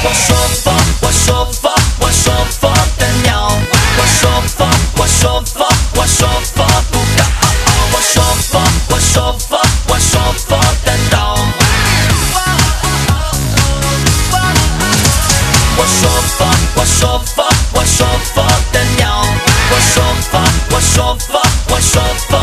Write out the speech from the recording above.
我说佛，我说佛，我说佛的鸟。我说佛，我说佛，我说佛不高傲。我说佛，我说佛，我说佛的道。我说佛，我说佛，我说佛的鸟。我说佛，我说佛，我说佛。